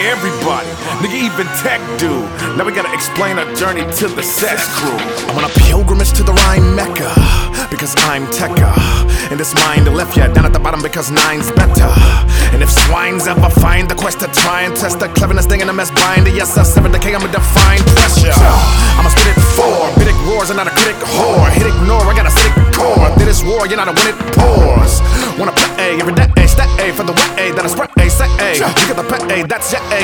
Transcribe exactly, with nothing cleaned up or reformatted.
everybody, nigga, even tech dude. Now we gotta explain our journey to the sex crew. I'm on a pilgrimage to the rhyme mecca, because I'm Tekka. In this mind left ya down at the bottom because nine's better. And if swines ever find the quest to try and test the cleverness thing in a mess bind, yes, I seven decay, I'm a define pressure. I'ma spit it for bitic roars and not a critic whore. Hit ignore, I got a sick core. Did this war, you're not a win it pours. Wanna play A every day, stat A for the way A that I spray A, say A. You get the pet A, that's your A.